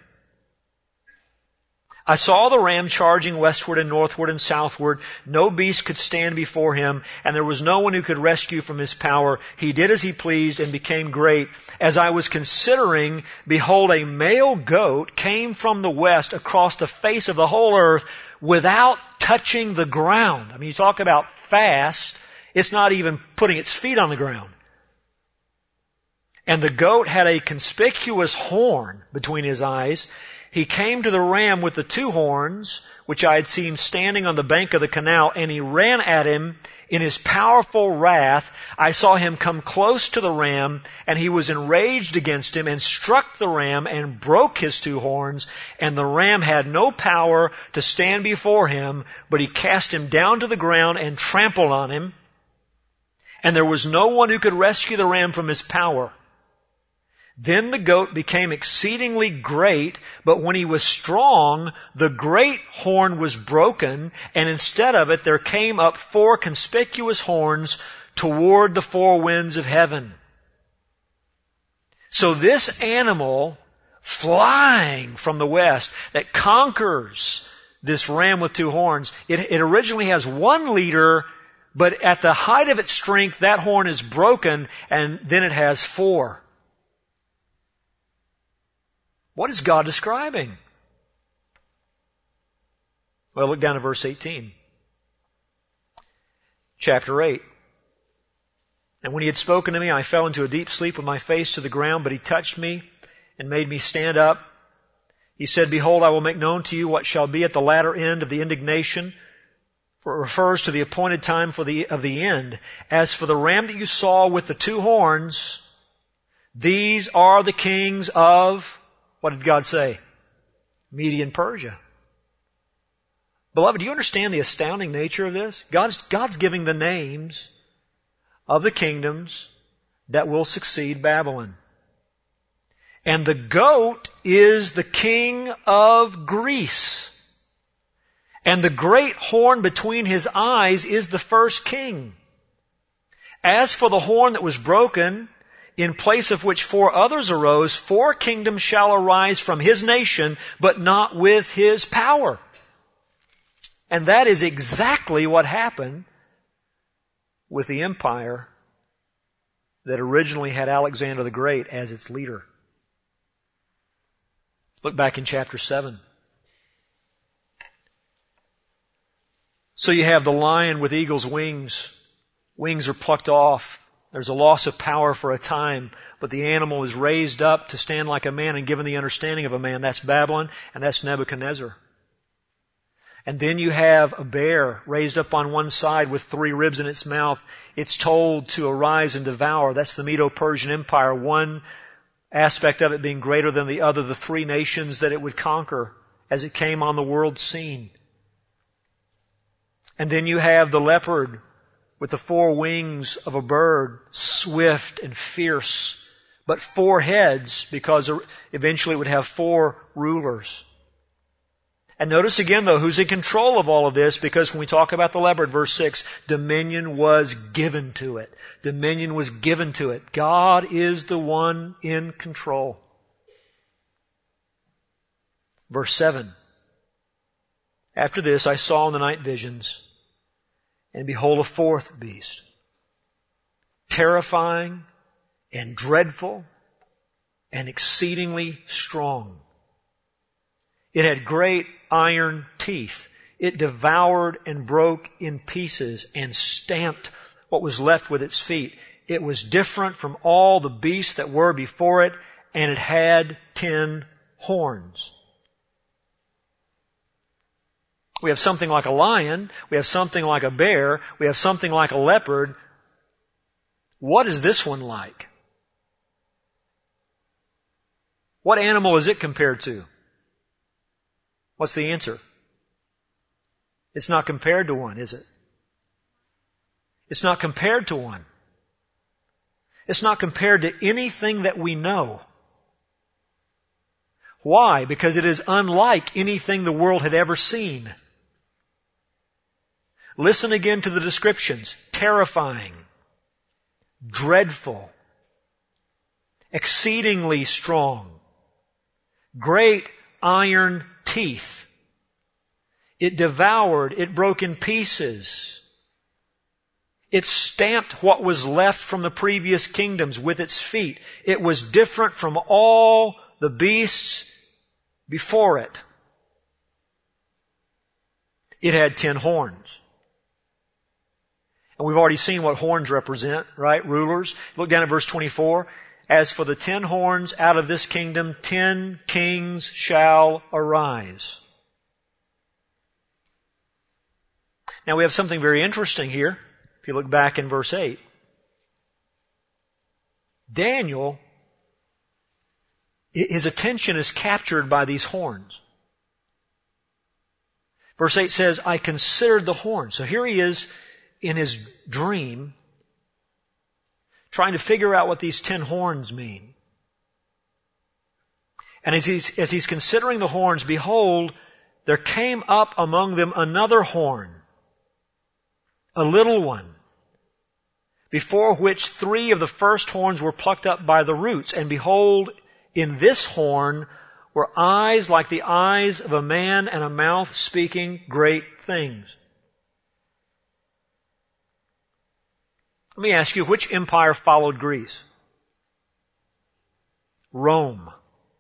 I saw the ram charging westward and northward and southward. No beast could stand before him, and there was no one who could rescue from his power. He did as he pleased and became great. As I was considering, behold, a male goat came from the west across the face of the whole earth without touching the ground. I mean, you talk about fast. It's not even putting its feet on the ground. And the goat had a conspicuous horn between his eyes. He came to the ram with the two horns, which I had seen standing on the bank of the canal, and he ran at him in his powerful wrath. I saw him come close to the ram, and he was enraged against him, and struck the ram, and broke his two horns, and the ram had no power to stand before him, but he cast him down to the ground and trampled on him, and there was no one who could rescue the ram from his power. Then the goat became exceedingly great, but when he was strong, the great horn was broken, and instead of it there came up four conspicuous horns toward the four winds of heaven. So this animal, flying from the west, that conquers this ram with two horns, it, it originally has one leader, but at the height of its strength, that horn is broken, and then it has four. What is God describing? Well, look down at verse eighteen. Chapter eight. And when he had spoken to me, I fell into a deep sleep with my face to the ground, but he touched me and made me stand up. He said, Behold, I will make known to you what shall be at the latter end of the indignation, for it refers to the appointed time for the, of the end. As for the ram that you saw with the two horns, these are the kings of... What did God say? Media and Persia. Beloved, do you understand the astounding nature of this? God's, God's giving the names of the kingdoms that will succeed Babylon. And the goat is the king of Greece. And the great horn between his eyes is the first king. As for the horn that was broken, in place of which four others arose, four kingdoms shall arise from his nation, but not with his power. And that is exactly what happened with the empire that originally had Alexander the Great as its leader. Look back in chapter seven. So you have the lion with eagle's wings. Wings are plucked off. There's a loss of power for a time, but the animal is raised up to stand like a man and given the understanding of a man. That's Babylon, and that's Nebuchadnezzar. And then you have a bear raised up on one side with three ribs in its mouth. It's told to arise and devour. That's the Medo-Persian Empire, one aspect of it being greater than the other, the three nations that it would conquer as it came on the world scene. And then you have the leopard with the four wings of a bird, swift and fierce, but four heads, because eventually it would have four rulers. And notice again, though, who's in control of all of this, because when we talk about the leopard, verse six, dominion was given to it. Dominion was given to it. God is the one in control. Verse seven, after this I saw in the night visions, and behold, a fourth beast, terrifying and dreadful and exceedingly strong. It had great iron teeth. It devoured and broke in pieces and stamped what was left with its feet. It was different from all the beasts that were before it, and it had ten horns. We have something like a lion. We have something like a bear. We have something like a leopard. What is this one like? What animal is it compared to? What's the answer? It's not compared to one, is it? It's not compared to one. It's not compared to anything that we know. Why? Because it is unlike anything the world had ever seen. Listen again to the descriptions. Terrifying, dreadful, exceedingly strong, great iron teeth. It devoured, it broke in pieces. It stamped what was left from the previous kingdoms with its feet. It was different from all the beasts before it. It had ten horns. And we've already seen what horns represent, right? Rulers. Look down at verse twenty-four. As for the ten horns out of this kingdom, ten kings shall arise. Now we have something very interesting here. If you look back in verse eight. Daniel, his attention is captured by these horns. Verse eight says, I considered the horns. So here he is in his dream, trying to figure out what these ten horns mean. And as he's, as he's considering the horns, behold, there came up among them another horn, a little one, before which three of the first horns were plucked up by the roots. And behold, in this horn were eyes like the eyes of a man, and a mouth speaking great things. Let me ask you, which empire followed Greece? Rome.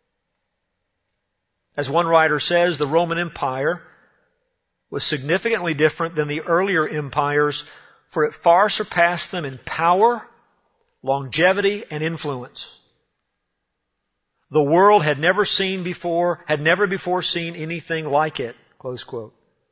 As one writer says, the Roman Empire was significantly different than the earlier empires, for it far surpassed them in power, longevity, and influence. The world had never seen before, had never before seen anything like it. Close quote.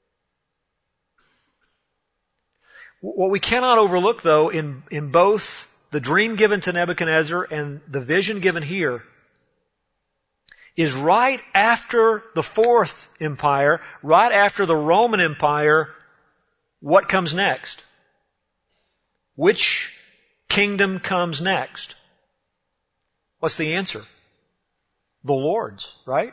What we cannot overlook, though, in, in both the dream given to Nebuchadnezzar and the vision given here, is right after the fourth empire, right after the Roman Empire, what comes next? Which kingdom comes next? What's the answer? The Lord's, right?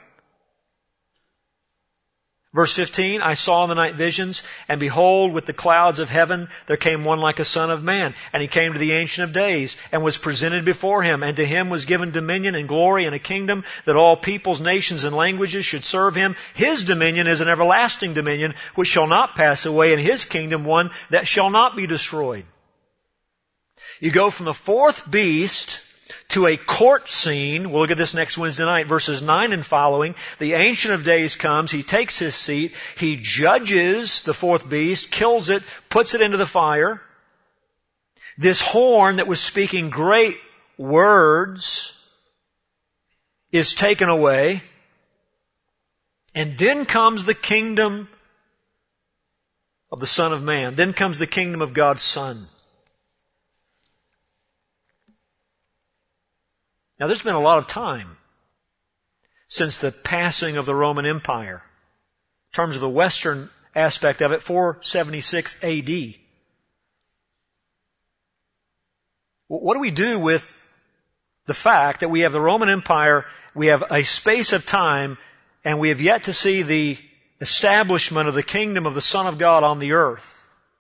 Verse fifteen, I saw in the night visions, and behold, with the clouds of heaven, there came one like a son of man. And he came to the Ancient of Days, and was presented before him. And to him was given dominion and glory and a kingdom, that all peoples, nations, and languages should serve him. His dominion is an everlasting dominion, which shall not pass away, and his kingdom one that shall not be destroyed. You go from the fourth beast to a court scene. We'll look at this next Wednesday night, verses nine and following. The Ancient of Days comes, He takes His seat, He judges the fourth beast, kills it, puts it into the fire. This horn that was speaking great words is taken away. And then comes the kingdom of the Son of Man. Then comes the kingdom of God's Son. Now there's been a lot of time since the passing of the Roman Empire. In terms of the Western aspect of it, four seventy-six A D. What do we do with the fact that we have the Roman Empire, we have a space of time, and we have yet to see the establishment of the kingdom of the Son of God on the earth?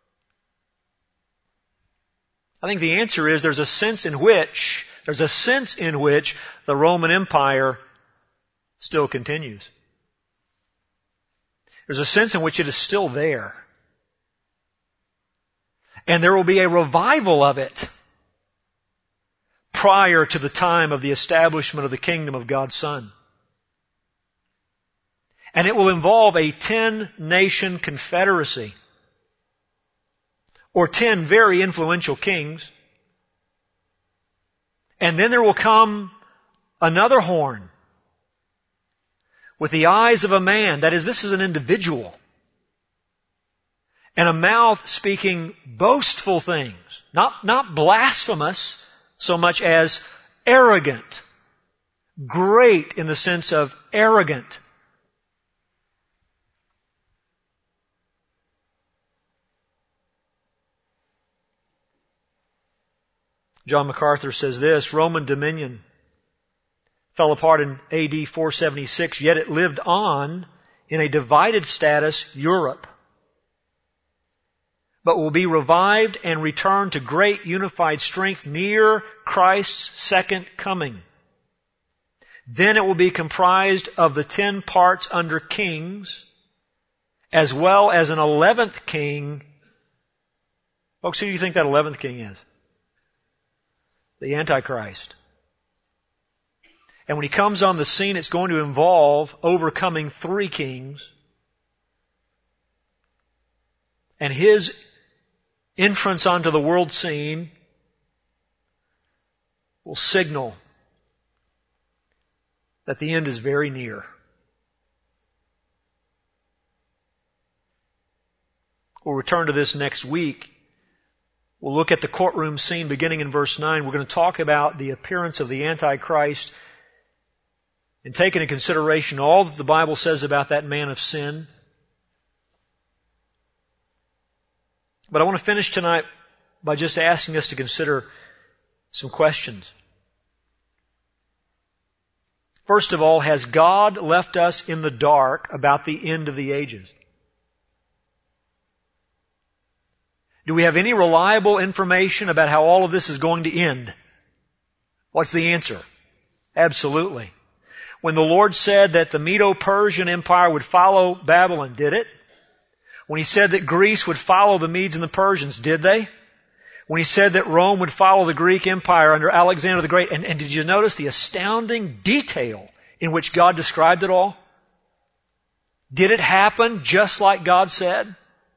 I think the answer is there's a sense in which, there's a sense in which the Roman Empire still continues. There's a sense in which it is still there. And there will be a revival of it prior to the time of the establishment of the kingdom of God's Son. And it will involve a ten-nation confederacy, or ten very influential kings. And then there will come another horn with the eyes of a man. That is, this is an individual. And a mouth speaking boastful things. Not, not blasphemous so much as arrogant. Great in the sense of arrogant. John MacArthur says this: Roman dominion fell apart in A D four seventy-six, yet it lived on in a divided status, Europe, but will be revived and return to great unified strength near Christ's second coming. Then it will be comprised of the ten parts under kings, as well as an eleventh king. Folks, who do you think that eleventh king is? The Antichrist. And when he comes on the scene, it's going to involve overcoming three kings. And his entrance onto the world scene will signal that the end is very near. We'll return to this next week. We'll look at the courtroom scene beginning in verse nine. We're going to talk about the appearance of the Antichrist and take into consideration all that the Bible says about that man of sin. But I want to finish tonight by just asking us to consider some questions. First of all, has God left us in the dark about the end of the ages? Do we have any reliable information about how all of this is going to end? What's the answer? Absolutely. When the Lord said that the Medo-Persian Empire would follow Babylon, did it? When He said that Greece would follow the Medes and the Persians, did they? When He said that Rome would follow the Greek Empire under Alexander the Great, and, and did you notice the astounding detail in which God described it all? Did it happen just like God said?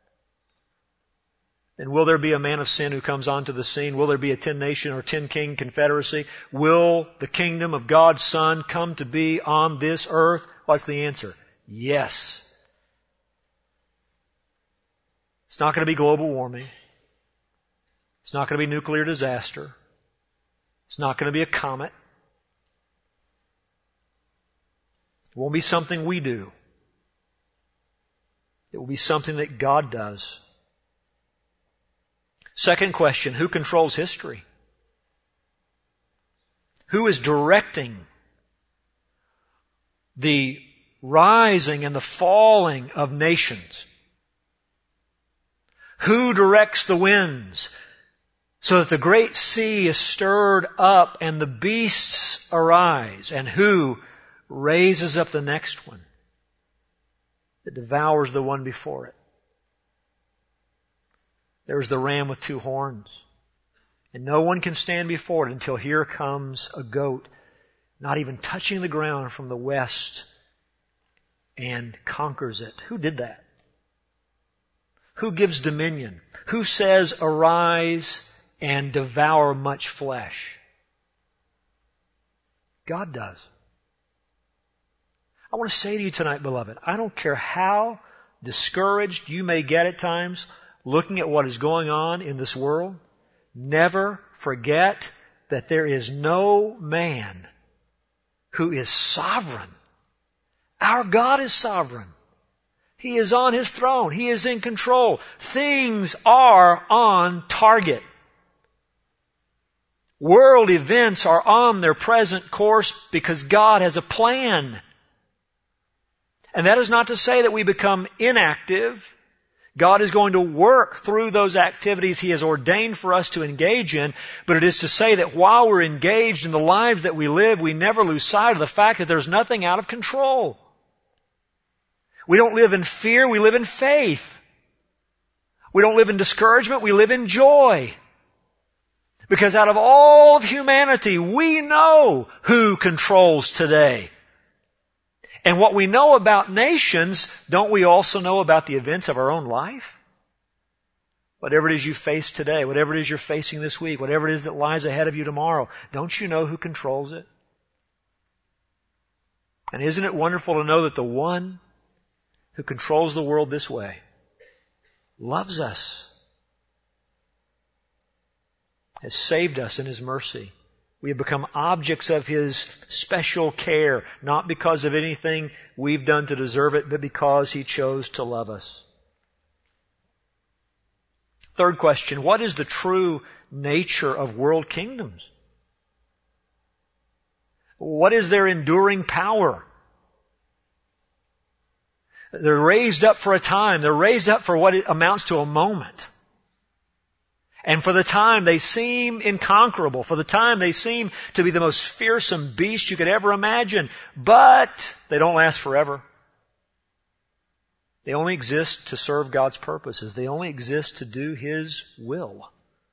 And will there be a man of sin who comes onto the scene? Will there be a ten-nation or ten-king confederacy? Will the kingdom of God's Son come to be on this earth? What's the answer? Yes. It's not going to be global warming. It's not going to be nuclear disaster. It's not going to be a comet. It won't be something we do. It will be something that God does. Second question, who controls history? Who is directing the rising and the falling of nations? Who directs the winds so that the great sea is stirred up and the beasts arise? And who raises up the next one that devours the one before it? There's the ram with two horns. And no one can stand before it until here comes a goat, not even touching the ground from the west, and conquers it. Who did that? Who gives dominion? Who says, arise and devour much flesh? God does. I want to say to you tonight, beloved, I don't care how discouraged you may get at times looking at what is going on in this world, never forget that there is no man who is sovereign. Our God is sovereign. He is on His throne. He is in control. Things are on target. World events are on their present course because God has a plan. And that is not to say that we become inactive. God is going to work through those activities He has ordained for us to engage in, but it is to say that while we're engaged in the lives that we live, we never lose sight of the fact that there's nothing out of control. We don't live in fear, we live in faith. We don't live in discouragement, we live in joy. Because out of all of humanity, we know who controls today. And what we know about nations, don't we also know about the events of our own life? Whatever it is you face today, whatever it is you're facing this week, whatever it is that lies ahead of you tomorrow, don't you know who controls it? And isn't it wonderful to know that the one who controls the world this way loves us, has saved us in His mercy. We have become objects of His special care, not because of anything we've done to deserve it, but because He chose to love us. Third question, what is the true nature of world kingdoms? What is their enduring power? They're raised up for a time. They're raised up for what amounts to a moment. And for the time, they seem inconquerable. For the time, they seem to be the most fearsome beast you could ever imagine. But they don't last forever. They only exist to serve God's purposes. They only exist to do His will.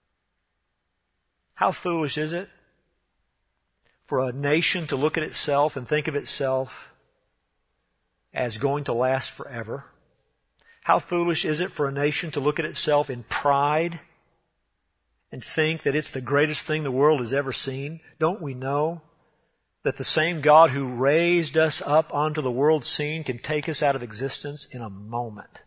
How foolish is it for a nation to look at itself and think of itself as going to last forever? How foolish is it for a nation to look at itself in pride and think that it's the greatest thing the world has ever seen? Don't we know that the same God who raised us up onto the world scene can take us out of existence in a moment?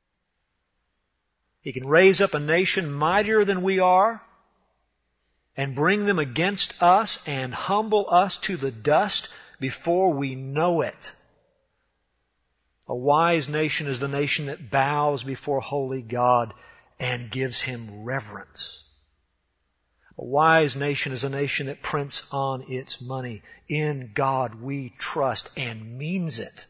He can raise up a nation mightier than we are and bring them against us and humble us to the dust before we know it. A wise nation is the nation that bows before holy God and gives Him reverence. A wise nation is a nation that prints on its money. In God we trust, and means it.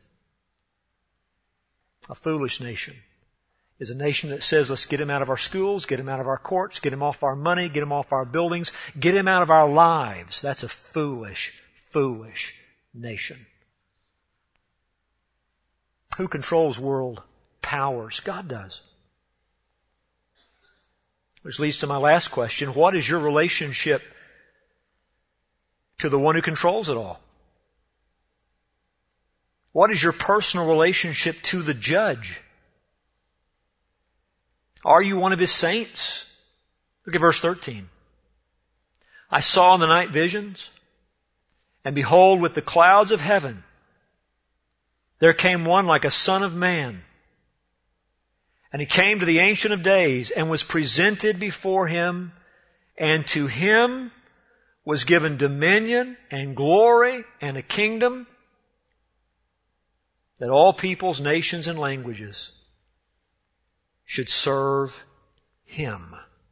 A foolish nation is a nation that says, let's get him out of our schools, get him out of our courts, get him off our money, get him off our buildings, get him out of our lives. That's a foolish, foolish nation. Who controls world powers? God does. Which leads to my last question. What is your relationship to the one who controls it all? What is your personal relationship to the judge? Are you one of His saints? Look at verse thirteen. I saw in the night visions, and behold, with the clouds of heaven, there came one like a son of man. And He came to the Ancient of Days and was presented before Him, and to Him was given dominion and glory and a kingdom that all peoples, nations, and languages should serve Him.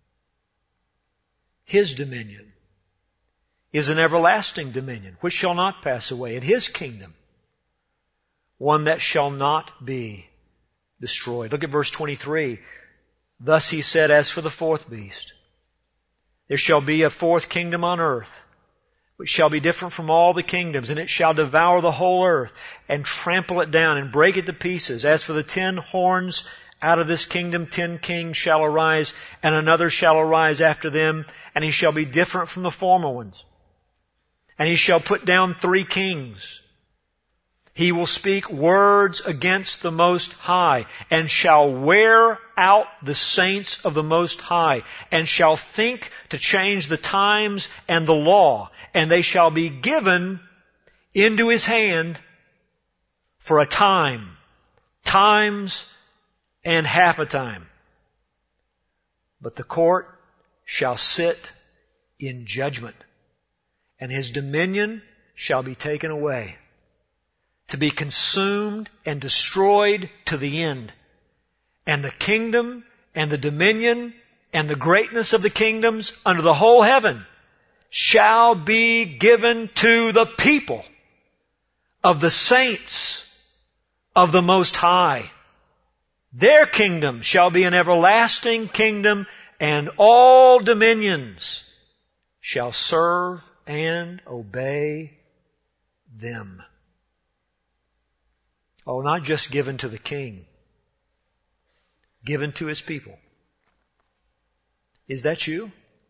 His dominion is an everlasting dominion which shall not pass away, and His kingdom one that shall not be destroyed. Look at verse twenty-three. Thus He said, as for the fourth beast, there shall be a fourth kingdom on earth, which shall be different from all the kingdoms, and it shall devour the whole earth, and trample it down, and break it to pieces. As for the ten horns out of this kingdom ten kings shall arise, and another shall arise after them, and he shall be different from the former ones. And he shall put down three kings. He will speak words against the Most High, and shall wear out the saints of the Most High, and shall think to change the times and the law, and they shall be given into his hand for a time, times and half a time. But the court shall sit in judgment, and his dominion shall be taken away, to be consumed and destroyed to the end. And the kingdom and the dominion and the greatness of the kingdoms under the whole heaven shall be given to the people of the saints of the Most High. Their kingdom shall be an everlasting kingdom, and all dominions shall serve and obey them. Oh, not just given to the king, given to his people. Is that you?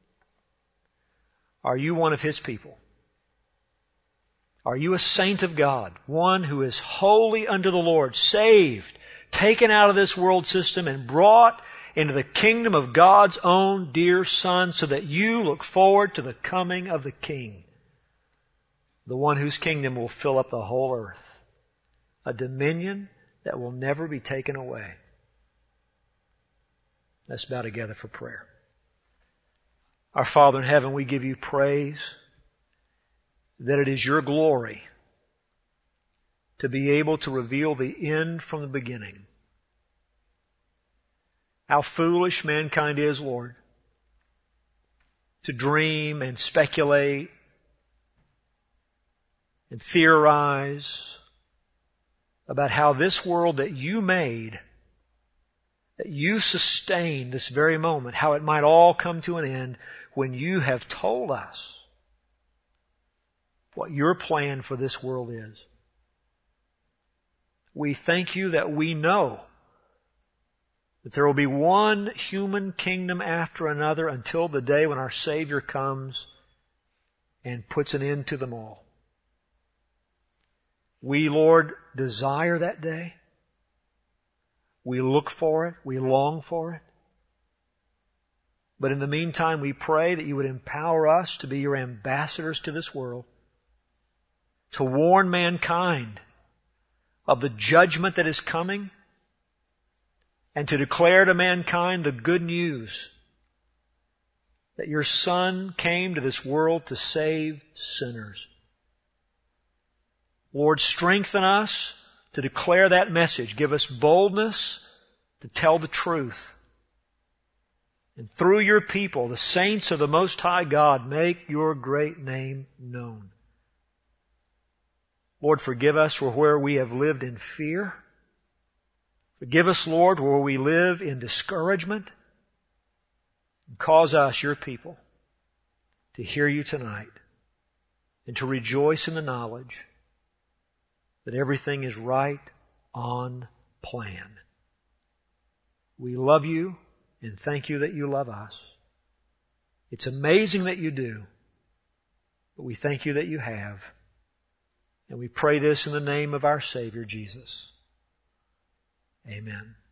Are you one of his people? Are you a saint of God, one who is holy unto the Lord, saved, taken out of this world system and brought into the kingdom of God's own dear Son, so that you look forward to the coming of the King, the one whose kingdom will fill up the whole earth, a dominion that will never be taken away? Let's bow together for prayer. Our Father in heaven, we give you praise that it is your glory to be able to reveal the end from the beginning. How foolish mankind is, Lord, to dream and speculate and theorize about how this world that you made, that you sustain this very moment, how it might all come to an end when you have told us what your plan for this world is. We thank you that we know that there will be one human kingdom after another until the day when our Savior comes and puts an end to them all. We, Lord, desire that day. We look for it. We long for it. But in the meantime, we pray that you would empower us to be your ambassadors to this world, to warn mankind of the judgment that is coming, and to declare to mankind the good news that your Son came to this world to save sinners. Lord, strengthen us to declare that message. Give us boldness to tell the truth. And through your people, the saints of the Most High God, make your great name known. Lord, forgive us for where we have lived in fear. Forgive us, Lord, where we live in discouragement. And cause us, your people, to hear you tonight and to rejoice in the knowledge that everything is right on plan. We love you and thank you that you love us. It's amazing that you do, but we thank you that you have. And we pray this in the name of our Savior, Jesus. Amen.